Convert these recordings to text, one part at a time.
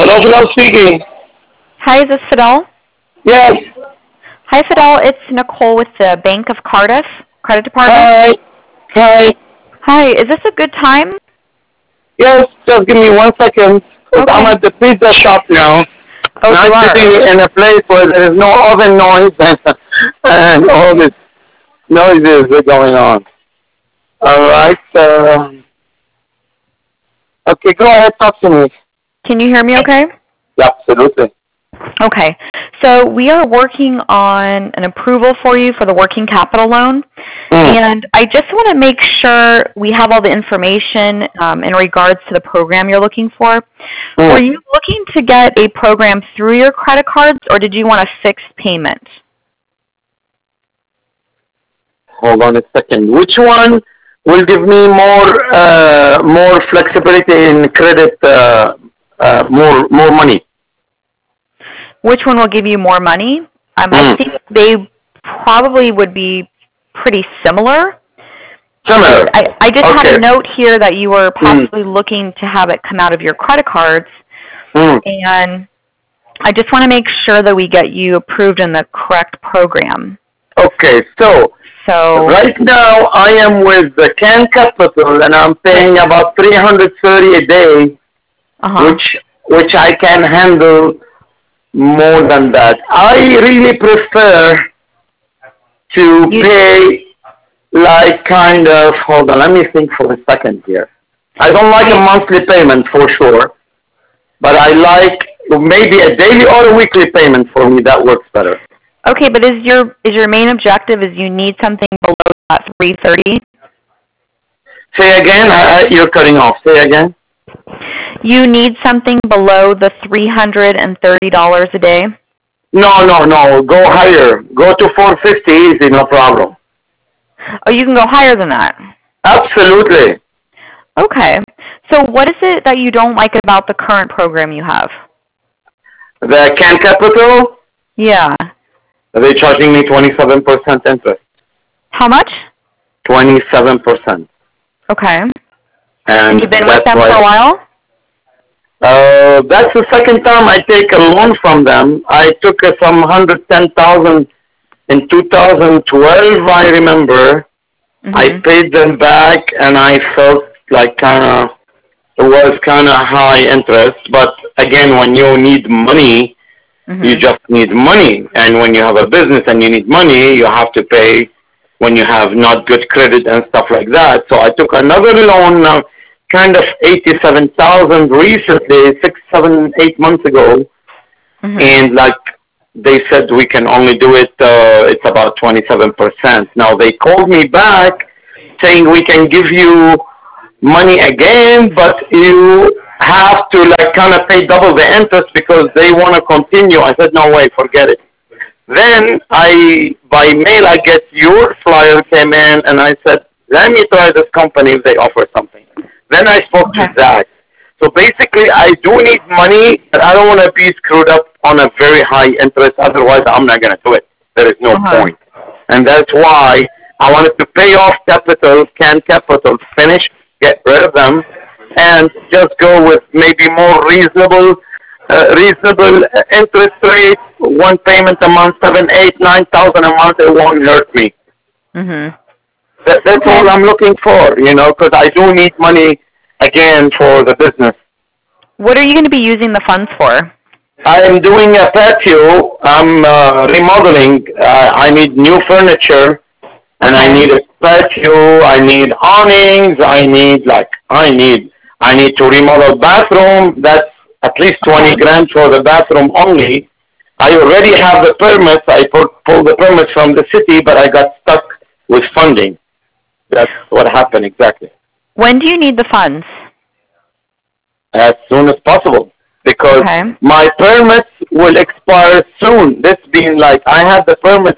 Hello, Fidel speaking. Hi, is this Fidel? Yes. Hi, Fidel. It's Nicole with the Bank of Cardiff Credit Department. Hi. Hi. Hi, is this a good time? Yes, just give me 1 second. 'Cause I'm Okay. at the pizza shop now. Oh, And you I'm are? sitting in a place where there is no oven noise and all this noises are going on. All right. Okay, go ahead, talk to me. Can you hear me okay? Yeah, absolutely. Okay. So we are working on an approval for you for the working capital loan. And I just want to make sure we have all the information in regards to the program you're looking for. Were you looking to get a program through your credit cards, or did you want a fixed payment? Hold on a second. Which one will give me more flexibility in credit, more money? Which one will give you more money? I think they probably would be pretty similar. Similar. I just Okay. had a note here that you were possibly looking to have it come out of your credit cards, and I just want to make sure that we get you approved in the correct program. Okay, so right now I am with the Can Capital and I'm paying about $330 a day, which I can handle more than that. I really prefer to pay like kind of, hold on, let me think for a second here. I don't like a monthly payment for sure, but I like maybe a daily or a weekly payment for me. That works better. Okay, but is your main objective is you need something below that 330? Say again, you're cutting off. Say again. You need something below the $330 a day? No. Go higher. Go to 450 easy, no problem. Oh, you can go higher than that? Absolutely. Okay. So what is it that you don't like about the current program you have? The Can Capital? Yeah. They're charging me 27% interest. How much? 27%. Okay. And you've been with them for a while? That's the second time I take a loan from them. I took some 110,000 in 2012, I remember. I paid them back and I felt like it was kind of high interest. But again, when you need money, you just need money. And when you have a business and you need money, you have to pay when you have not good credit and stuff like that. So I took another loan, kind of 87,000 recently, 6, 7, 8 months ago. And like they said, we can only do it, it's about 27%. Now they called me back saying we can give you money again, but you have to like kind of pay double the interest because they want to continue. I said, no way, forget it. Then by mail, I get your flyer came in and I said, let me try this company if they offer something. Then I spoke to Zach. So basically, I do need money, but I don't want to be screwed up on a very high interest. Otherwise, I'm not going to do it. There is no point. And that's why I wanted to pay off Can Capital, finish, get rid of them, and just go with maybe more reasonable interest rate, one payment a month, 7, 8, 9,000 a month. It won't hurt me. That's all I'm looking for, because I do need money again for the business. What are you going to be using the funds for? I am doing a patio. I'm remodeling. I need new furniture, and I need a patio. I need awnings. I need to remodel bathroom. That's at least 20 grand for the bathroom only. I already have the permits. I pulled the permits from the city, but I got stuck with funding. That's what happened exactly. When do you need the funds? As soon as possible, because my permits will expire soon. This being like, I had the permits.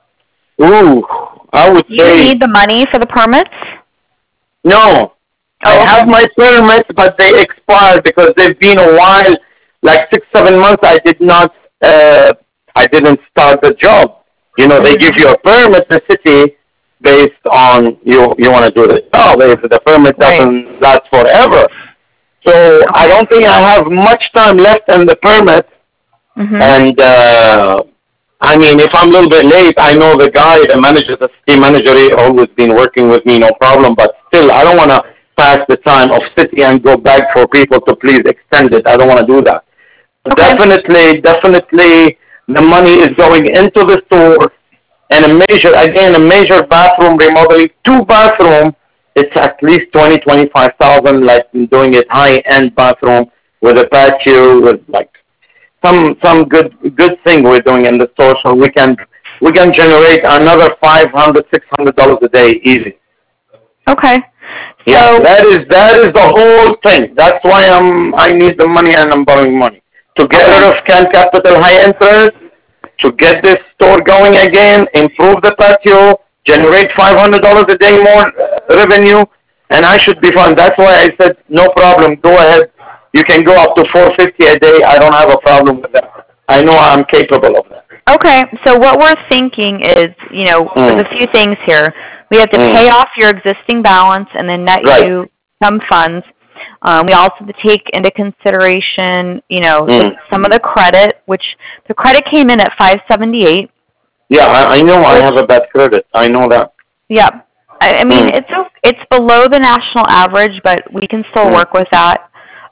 I would say... You need the money for the permits? No. I have my permits, but they expired because they've been a while, like 6, 7 months. I didn't start the job. They give you a permit, the city, based on you want to do the job. If the permit doesn't last forever. So I don't think I have much time left in the permit. And I mean, if I'm a little bit late, I know the guy, the manager, the city manager, he always been working with me, no problem. But still, I don't want to pass the time of city and go back for people to please extend it. I don't want to do that. Okay. Definitely, the money is going into the store, and a major bathroom remodeling, 2 bathrooms. It's at least 25,000. Like doing it high-end bathroom with a patio, with like some good thing we're doing in the store, so we can generate another $500-$600 a day easy. Okay. Yeah, that is the whole thing. That's why I need the money and I'm borrowing money to get rid of Can Capital high interest, to get this store going again, improve the patio, generate $500 a day more revenue, and I should be fine. That's why I said no problem. Go ahead. You can go up to $450 a day. I don't have a problem with that. I know I'm capable of that. Okay, so what we're thinking is, there's a few things here. We have to pay off your existing balance and then net you some funds. We also have to take into consideration, some of the credit, which the credit came in at 578. Yeah, I know I have a bad credit. I know that. Yeah. I mean, it's below the national average, but we can still work with that.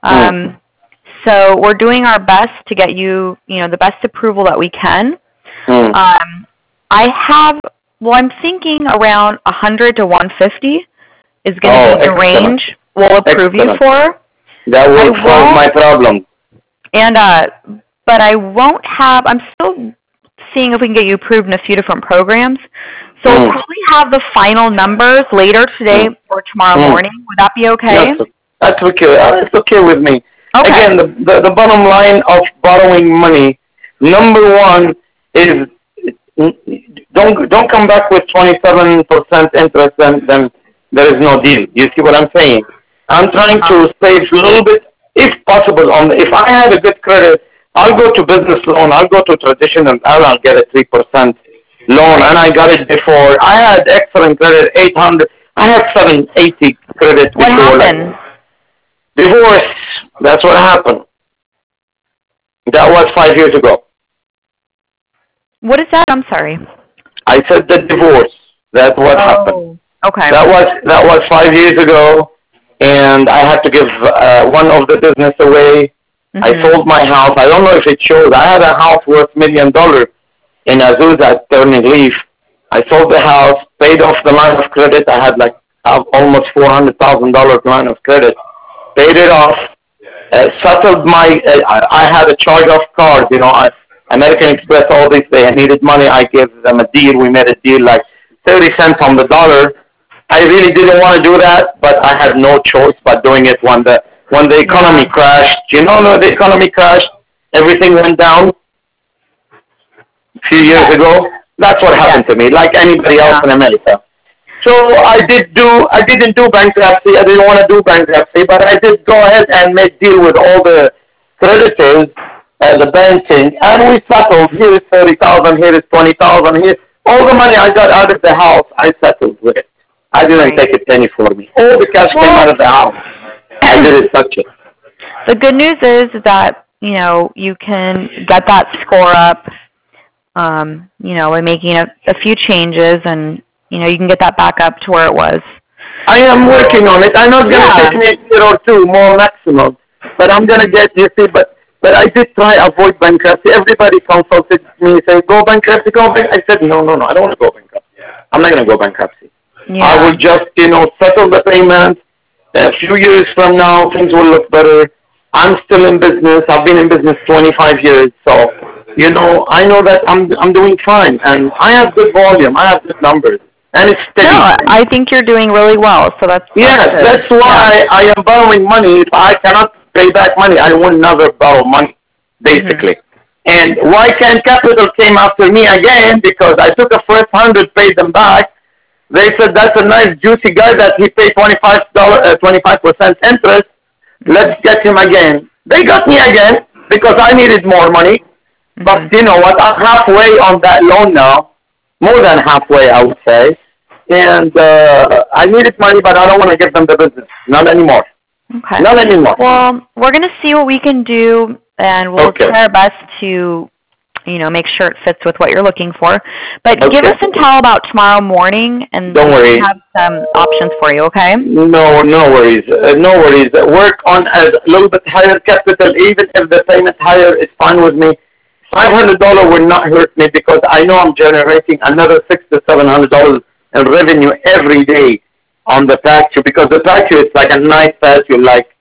So we're doing our best to get you, the best approval that we can. I'm thinking around 100 to 150 is going to be the range we'll approve you for. That will solve my problem. And, but I'm still seeing if we can get you approved in a few different programs. So we'll probably have the final numbers later today or tomorrow morning. Would that be okay? Yes, that's okay. It's okay with me. Okay. Again, the bottom line of borrowing money, number one is don't come back with 27% interest, then there is no deal. You see what I'm saying? I'm trying to save a little bit, if possible. If I had a good credit, I'll go to business loan. I'll go to traditional. I'll get a 3% loan, and I got it before. I had excellent credit, 800. I had 780 credit before. What happened? Divorce. That's what happened. That was 5 years ago. What is that? I'm sorry. I said the divorce. That's what happened. Okay. That was 5 years ago, and I had to give one of the business away. I sold my house. I don't know if it shows. I had a house worth $1 million in Azusa at Turning Leaf. I sold the house, paid off the line of credit. I had like almost $400,000 line of credit. Paid it off. Settled my. I had a charge-off card. American Express. All this. They needed money. I gave them a deal. We made a deal like 30 cents on the dollar. I really didn't want to do that, but I had no choice but doing it when the economy crashed. The economy crashed. Everything went down a few years ago. That's what happened to me, like anybody else in America. So I didn't do bankruptcy. I didn't want to do bankruptcy, but I did go ahead and make deal with all the creditors, the banking, and we settled. Here is 30,000. Here is 20,000. Here, all the money I got out of the house, I settled with it. I didn't take a penny for me. All the cash came out of the house. I didn't touch it. The good news is that you can get that score up. By making a few changes, and you can get that back up to where it was. I am working on it. I know it's going to take me a year or two more maximum, but I'm going to get, but I did try avoid bankruptcy. Everybody consulted me, saying, go bankruptcy, I said, no, I don't want to go bankruptcy. I'm not going to go bankruptcy. Yeah. I will just, settle the payment. A few years from now, things will look better. I'm still in business. I've been in business 25 years, so, I know that I'm doing fine, and I have good volume. I have good numbers. And it's steady. No, I think you're doing really well, so that's that's why I am borrowing money. If I cannot pay back money, I will never borrow money, basically. And why Can Capital came after me again? Because I took a first 100, paid them back. They said, that's a nice, juicy guy that he paid 25% interest. Let's get him again. They got me again because I needed more money. But you know what? I'm halfway on that loan now. More than halfway, I would say. And I needed money, but I don't want to give them the business. Not anymore. Okay. Not anymore. Well, we're going to see what we can do, and we'll try our best to, make sure it fits with what you're looking for. But give us until about tomorrow morning, and don't worry. We have some options for you, okay? No worries. No worries. Work on a little bit higher capital, even if the payment higher, it's fine with me. $500 will not hurt me because I know I'm generating another $600 to $700 in revenue every day on the patio, because the patio is like a nice patio,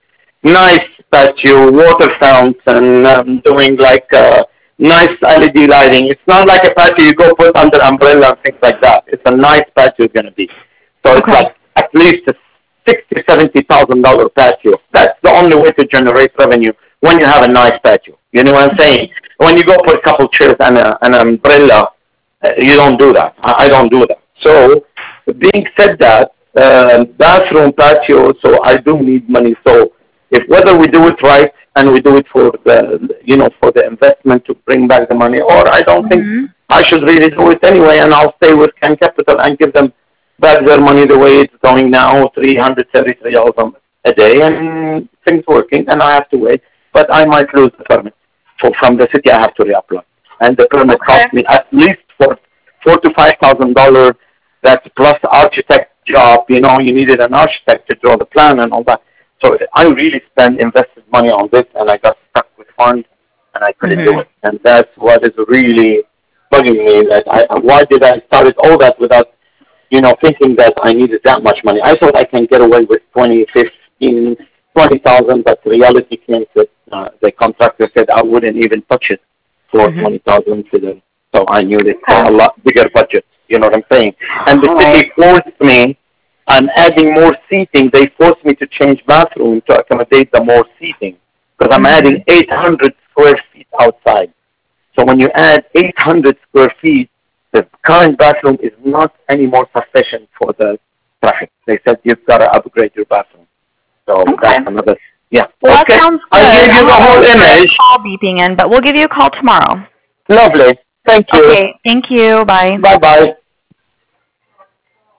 water founts, and doing like nice LED lighting. It's not like a patio you go put under umbrella and things like that. It's a nice patio it's going to be. So it's like at least a $60,000-$70,000 patio. That's the only way to generate revenue when you have a nice patio. You know what I'm saying? When you go put a couple chairs and an umbrella, you don't do that. I don't do that. So, being said that, bathroom patio, so I do need money. So, if whether we do it right and we do it for the investment to bring back the money, or I don't think I should really do it anyway, and I'll stay with Can Capital and give them back their money the way it's going now, $333 a day, and things working, and I have to wait. But I might lose the permit. From the city, I have to reapply, and the permit cost me at least $4,000 to $5,000. That's plus architect job. You needed an architect to draw the plan and all that. So I really invested money on this, and I got stuck with funds, and I couldn't do it. And that's what is really bugging me. Why did I started all that without thinking that I needed that much money? I thought I can get away with 20, 15, 20,000, but reality came that the contractor said I wouldn't even touch it for 20,000 to them. So I knew it for a lot bigger budget. You know what I'm saying? And the city forced me. I'm adding more seating. They forced me to change bathroom to accommodate the more seating, because I'm adding 800 square feet outside. So when you add 800 square feet, the current bathroom is not any more sufficient for the traffic. They said you've got to upgrade your bathroom. So that's another. Yeah. Well, that sounds good. I'll give you the whole image. Call beeping in, but we'll give you a call tomorrow. Lovely. Thank you. Okay. Thank you. Bye. Bye-bye.